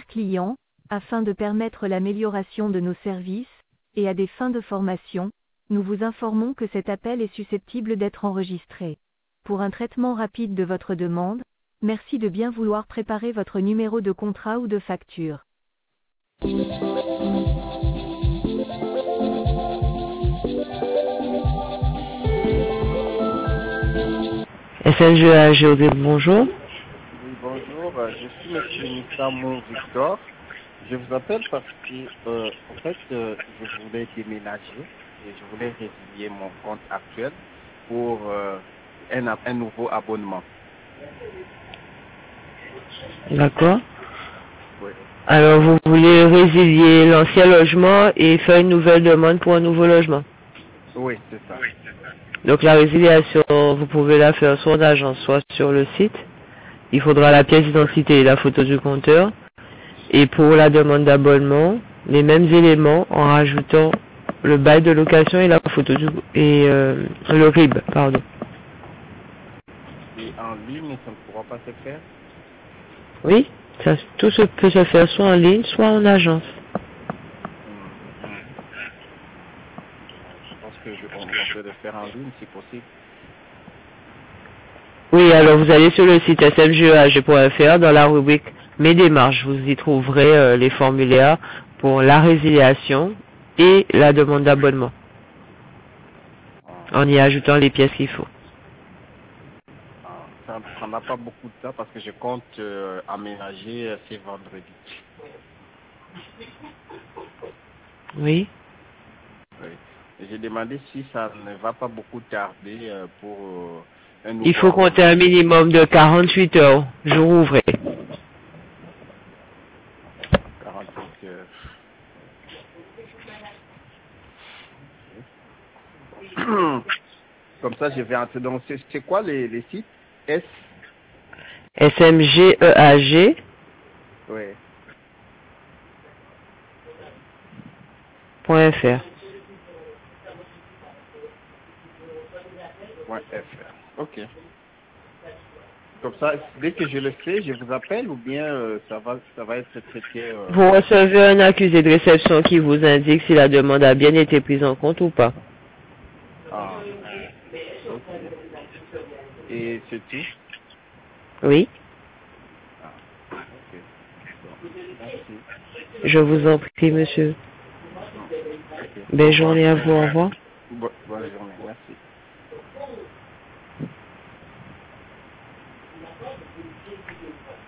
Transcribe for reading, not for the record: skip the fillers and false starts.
clients, afin de permettre l'amélioration de nos services, et à des fins de formation, nous vous informons que cet appel est susceptible d'être enregistré. Pour un traitement rapide de votre demande, merci de bien vouloir préparer votre numéro de contrat ou de facture. SNGA Géodé, bonjour. Oui, bonjour, je suis Monsieur Nissamou Victor. Je vous appelle parce que, en fait, je voulais déménager et je voulais résilier mon compte actuel pour un nouveau abonnement. D'accord. Oui, Alors, vous voulez résilier l'ancien logement et faire une nouvelle demande pour un nouveau logement. oui, c'est ça. Donc, la résiliation, vous pouvez la faire soit en agence, soit sur le site. Il faudra la pièce d'identité et la photo du compteur. Et pour la demande d'abonnement, les mêmes éléments en rajoutant le bail de location et la photo le RIB, pardon. Et en ligne, ça ne pourra pas se faire. Oui, tout se peut se faire soit en ligne, soit en agence. Je pense que on peut le faire en ligne si possible. Oui, alors vous allez sur le site smgeh.fr dans la rubrique Mes démarches. Vous y trouverez les formulaires pour la résiliation et la demande d'abonnement, en y ajoutant les pièces qu'il faut. Ça ne prendra pas beaucoup de temps parce que je compte aménager ce vendredi. Oui. Oui. J'ai demandé si ça ne va pas beaucoup tarder pour un nouveau Il faut compter un abonnement. minimum de 48 heures, jour ouvré. 48 heures. Comme ça, je vais entrer. Donc, c'est quoi les sites? S. smgeag.fr. Oui. .fr. Ok. Comme ça, dès que je le sais, je vous appelle ou bien ça va être traité. Vous recevez un accusé de réception qui vous indique si la demande a bien été prise en compte ou pas. Ah. Ok. Et c'est tout? Oui. Ah. Ok. Bon. Merci. Je vous en prie, monsieur. Ok. Au Belle revoir. journée à vous. Au revoir. Bonne journée. Merci.